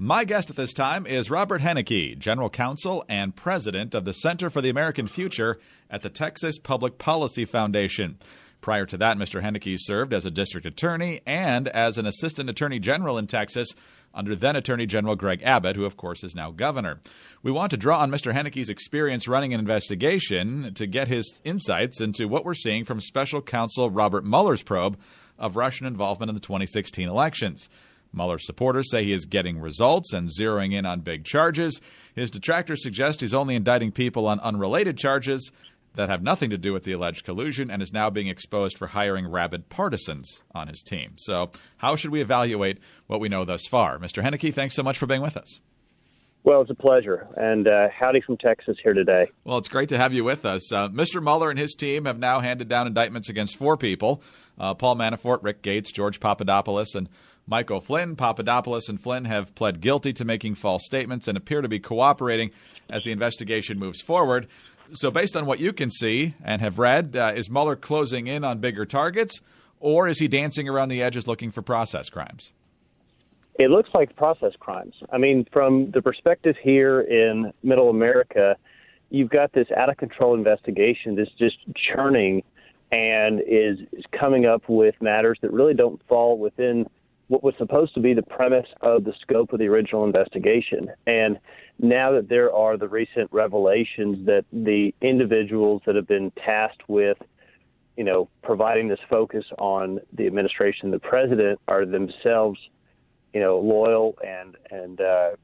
My guest at this time is Robert Henneke, General Counsel and President of the Center for the American Future at the Texas Public Policy Foundation. Prior to that, Mr. Henneke served as a district attorney and as an assistant attorney general in Texas under then-Attorney General Greg Abbott, who, of course, is now governor. We want to draw on Mr. Henneke's experience running an investigation to get his insights into what we're seeing from Special Counsel Robert Mueller's probe of Russian involvement in the 2016 elections. Mueller's supporters say he is getting results and zeroing in on big charges. His detractors suggest he's only indicting people on unrelated charges that have nothing to do with the alleged collusion and is now being exposed for hiring rabid partisans on his team. So how should we evaluate what we know thus far? Mr. Henneke, thanks so much for being with us. Well, it's a pleasure. And howdy from Texas here today. Well, it's great to have you with us. Mr. Mueller and his team have now handed down indictments against 4 people, Paul Manafort, Rick Gates, George Papadopoulos, and Michael Flynn. Papadopoulos and Flynn have pled guilty to making false statements and appear to be cooperating as the investigation moves forward. So based on what you can see and have read, is Mueller closing in on bigger targets, or is he dancing around the edges looking for process crimes? It looks like process crimes. I mean, from the perspective here in Middle America, you've got this out-of-control investigation that's just churning and is coming up with matters that really don't fall within what was supposed to be the premise of the scope of the original investigation. And now that there are the recent revelations that the individuals that have been tasked with, providing this focus on the administration, the president, are themselves, loyal and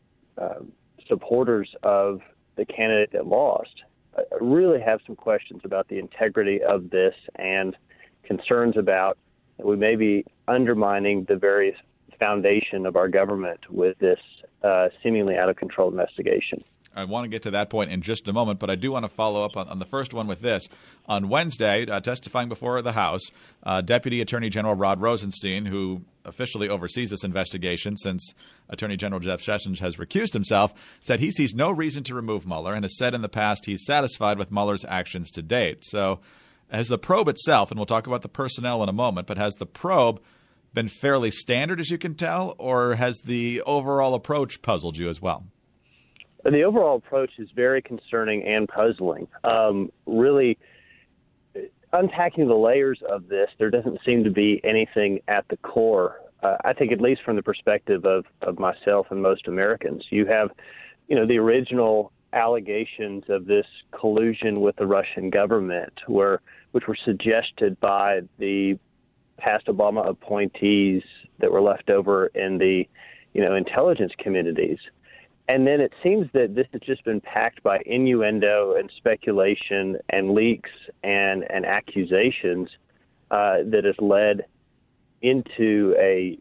supporters of the candidate that lost, I really have some questions about the integrity of this and concerns about we may be undermining the very foundation of our government with this seemingly out-of-control investigation. I want to get to that point in just a moment, but I do want to follow up on the first one with this. On Wednesday, testifying before the House, Deputy Attorney General Rod Rosenstein, who officially oversees this investigation since Attorney General Jeff Sessions has recused himself, said he sees no reason to remove Mueller and has said in the past he's satisfied with Mueller's actions to date. So has the probe itself, and we'll talk about the personnel in a moment, but has the probe been fairly standard, as you can tell, or has the overall approach puzzled you as well? The overall approach is very concerning and puzzling. Really, unpacking the layers of this, there doesn't seem to be anything at the core. I think, at least from the perspective of myself and most Americans, you have, the original allegations of this collusion with the Russian government, which were suggested by the past Obama appointees that were left over in the, intelligence communities. And then it seems that this has just been packed by innuendo and speculation and leaks and accusations that has led into a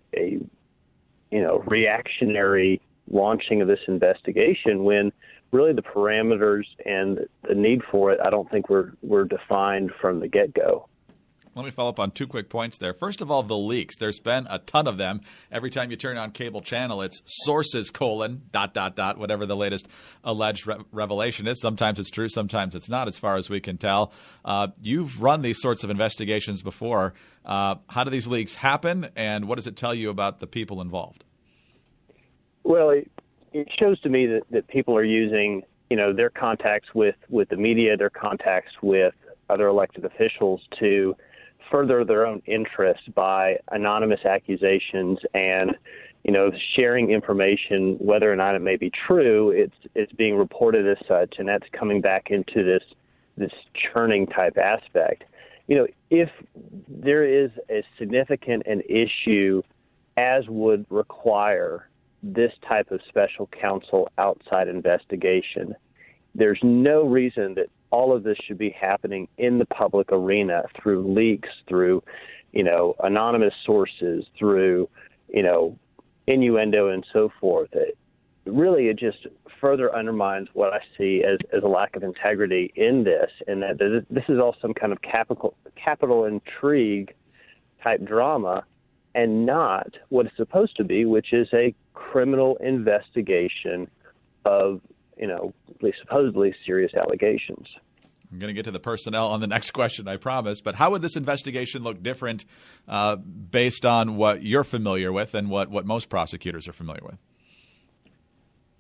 reactionary launching of this investigation when really the parameters and the need for it, I don't think were defined from the get-go. Let me follow up on 2 quick points there. First of all, the leaks. There's been a ton of them. Every time you turn on cable channel, it's sources, ... whatever the latest alleged revelation is. Sometimes it's true, sometimes it's not, as far as we can tell. You've run these sorts of investigations before. How do these leaks happen, and what does it tell you about the people involved? Well, it shows to me that people are using, their contacts with the media, their contacts with other elected officials to further their own interests by anonymous accusations and, sharing information, whether or not it may be true. It's being reported as such, and that's coming back into this churning type aspect. If there is a significant an issue as would require this type of special counsel outside investigation, there's no reason that all of this should be happening in the public arena through leaks, through, anonymous sources, through, innuendo and so forth. It just further undermines what I see as a lack of integrity in this, and that this is all some kind of capital intrigue type drama and not what it's supposed to be, which is a criminal investigation of at least supposedly serious allegations. I'm going to get to the personnel on the next question, I promise. But how would this investigation look different based on what you're familiar with and what most prosecutors are familiar with?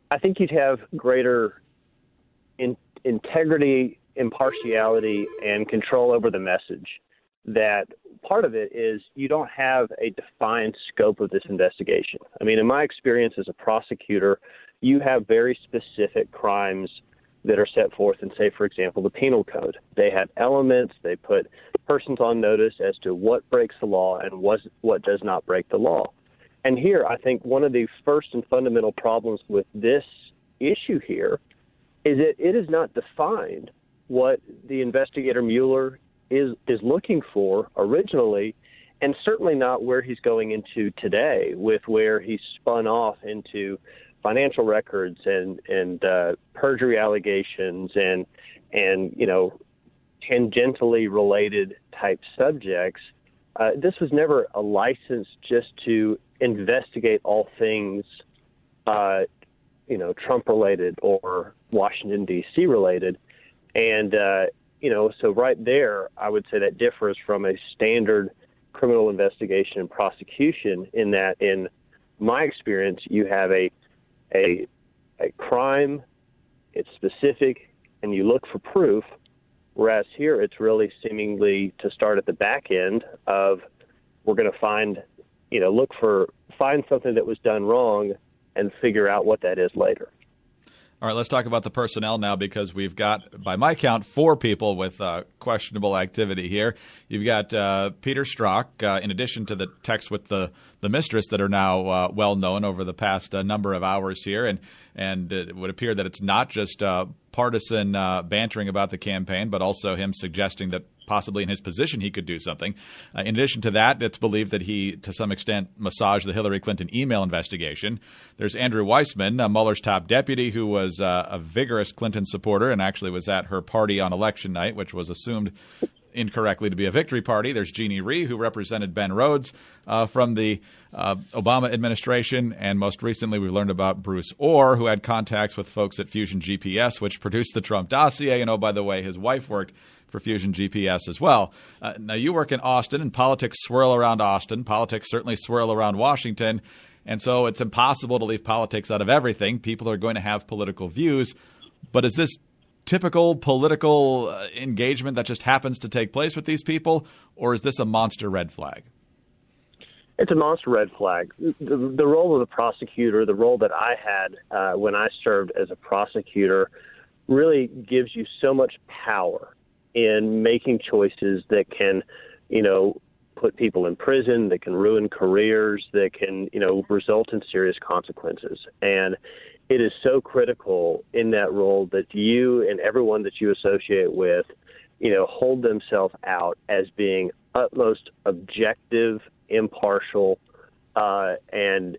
I think you'd have greater integrity, impartiality, and control over the message. That part of it is you don't have a defined scope of this investigation. I mean, in my experience as a prosecutor, you have very specific crimes that are set forth in, say, for example, the penal code. They have elements. They put persons on notice as to what breaks the law and what does not break the law. And here, I think one of the first and fundamental problems with this issue here is that it is not defined what the investigator Mueller is looking for originally, and certainly not where he's going into today, with where he's spun off into financial records and perjury allegations and tangentially related type subjects. This was never a license just to investigate all things, Trump related or Washington D.C. related, and so right there, I would say that differs from a standard criminal investigation and prosecution in that, in my experience, you have a crime, it's specific, and you look for proof, whereas here it's really seemingly to start at the back end of we're going to find something that was done wrong and figure out what that is later. All right, let's talk about the personnel now, because we've got, by my count, 4 people with questionable activity here. You've got Peter Strzok, in addition to the texts with the mistress that are now well known over the past number of hours here, and it would appear that it's not just partisan bantering about the campaign, but also him suggesting that possibly in his position he could do something. In addition to that, it's believed that he, to some extent, massaged the Hillary Clinton email investigation. There's Andrew Weissmann, Mueller's top deputy, who was a vigorous Clinton supporter and actually was at her party on election night, which was assumed incorrectly to be a victory party. There's Jeannie Rhee, who represented Ben Rhodes from the Obama administration. And most recently, we've learned about Bruce Orr, who had contacts with folks at Fusion GPS, which produced the Trump dossier. And, oh, by the way, his wife worked for Fusion GPS as well. Now, you work in Austin, and politics swirl around Austin. Politics certainly swirl around Washington. And so it's impossible to leave politics out of everything. People are going to have political views. But is this typical political engagement that just happens to take place with these people, or is this a monster red flag? It's a monster red flag. The role of the prosecutor, the role that I had when I served as a prosecutor, really gives you so much power in making choices that can, put people in prison, that can ruin careers, that can, result in serious consequences. And it is so critical in that role that you and everyone that you associate with, hold themselves out as being utmost objective, impartial, and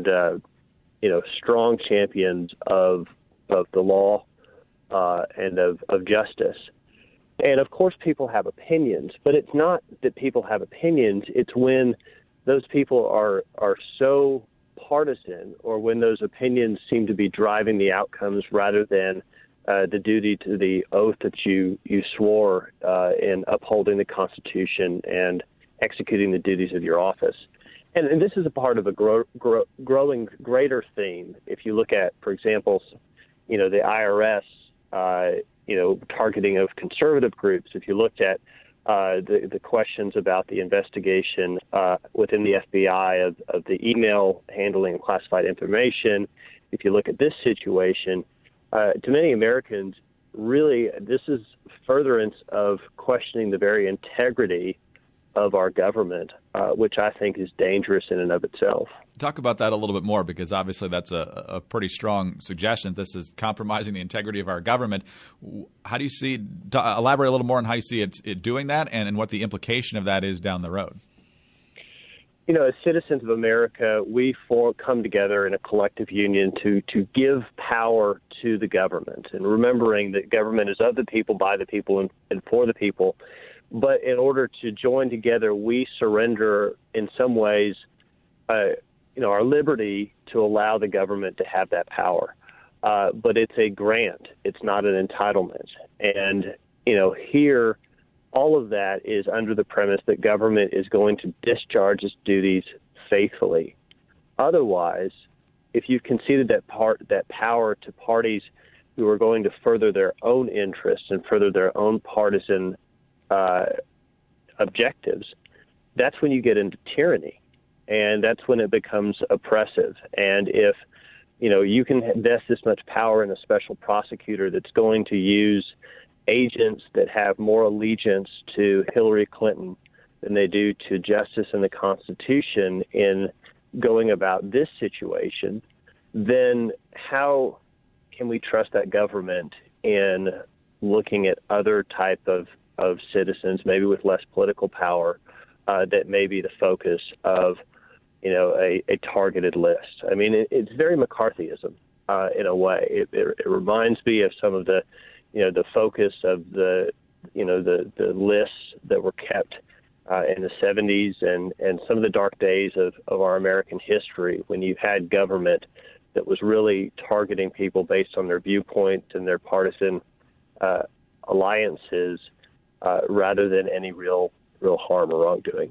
strong champions of the law and of justice. And of course, people have opinions, but it's not that people have opinions. It's when those people are so partisan, or when those opinions seem to be driving the outcomes rather than the duty to the oath that you swore in upholding the Constitution and executing the duties of your office. And this is a part of a growing greater theme. If you look at, for example, the IRS, targeting of conservative groups. If you looked at the questions about the investigation within the FBI of the email handling of classified information, if you look at this situation, to many Americans, really, this is furtherance of questioning the very integrity of our government, which I think is dangerous in and of itself. Talk about that a little bit more, because obviously that's a pretty strong suggestion. This is compromising the integrity of our government. How do you see, elaborate a little more on how you see it doing that and what the implication of that is down the road? As citizens of America, we come together in a collective union to give power to the government, and remembering that government is of the people, by the people, and for the people. But in order to join together, we surrender in some ways, our liberty to allow the government to have that power. But it's a grant. It's not an entitlement. And, here, all of that is under the premise that government is going to discharge its duties faithfully. Otherwise, if you've conceded that power to parties who are going to further their own interests and further their own partisan objectives, that's when you get into tyranny, and that's when it becomes oppressive. And if you can invest this much power in a special prosecutor that's going to use agents that have more allegiance to Hillary Clinton than they do to justice and the Constitution in going about this situation, then how can we trust that government in looking at other type of citizens, maybe with less political power, that may be the focus of a targeted list? I mean, it's very McCarthyism in a way. It reminds me of some of the focus of the lists that were kept in the 70s and some of the dark days of our American history, when you had government that was really targeting people based on their viewpoint and their partisan alliances rather than any real harm or wrongdoing.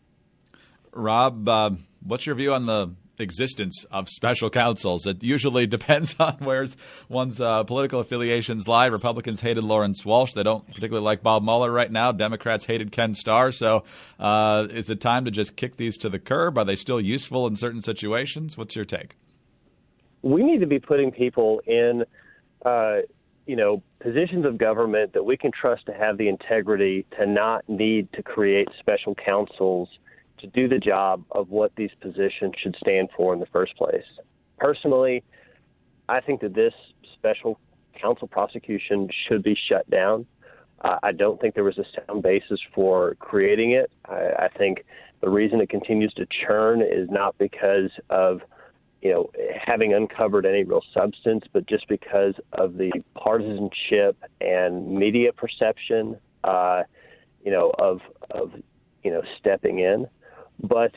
Rob, what's your view on the existence of special counsels? It usually depends on where one's political affiliations lie. Republicans hated Lawrence Walsh. They don't particularly like Bob Mueller right now. Democrats hated Ken Starr. So is it time to just kick these to the curb? Are they still useful in certain situations? What's your take? We need to be putting people in positions of government that we can trust to have the integrity to not need to create special counsels to do the job of what these positions should stand for in the first place. Personally, I think that this special counsel prosecution should be shut down. I don't think there was a sound basis for creating it. I think the reason it continues to churn is not because of having uncovered any real substance, but just because of the partisanship and media perception, of stepping in. But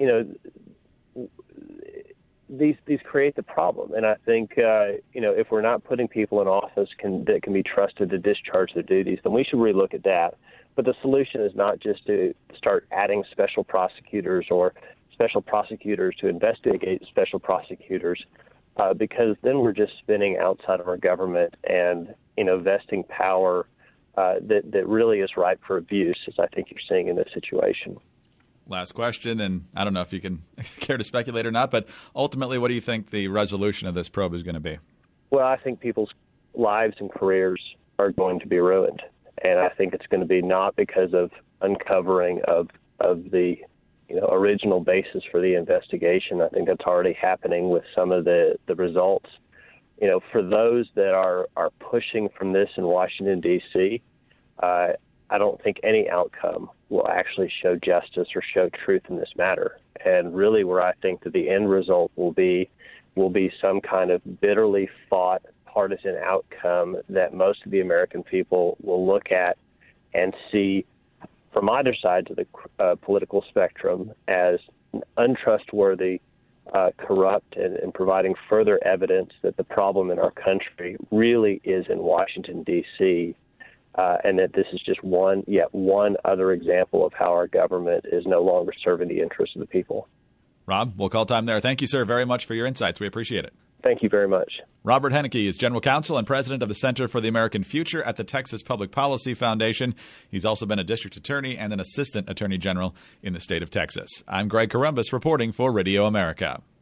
these create the problem, and I think if we're not putting people in office that can be trusted to discharge their duties, then we should relook at that. But the solution is not just to start adding special prosecutors or special prosecutors to investigate special prosecutors, because then we're just spinning outside of our government and vesting power that really is ripe for abuse, as I think you're seeing in this situation. Last question, and I don't know if you can care to speculate or not, but ultimately, what do you think the resolution of this probe is going to be? Well, I think people's lives and careers are going to be ruined, and I think it's going to be not because of uncovering of the original basis for the investigation. I think that's already happening with some of the results. For those that are pushing from this in Washington, D.C., I don't think any outcome will actually show justice or show truth in this matter. And really where I think that the end result will be some kind of bitterly fought partisan outcome that most of the American people will look at and see from either side of the political spectrum as untrustworthy, corrupt, and providing further evidence that the problem in our country really is in Washington, D.C., and that this is just yet one other example of how our government is no longer serving the interests of the people. Rob, we'll call time there. Thank you, sir, very much for your insights. We appreciate it. Thank you very much. Robert Henneke is General Counsel and President of the Center for the American Future at the Texas Public Policy Foundation. He's also been a district attorney and an assistant attorney general in the state of Texas. I'm Greg Corombos reporting for Radio America.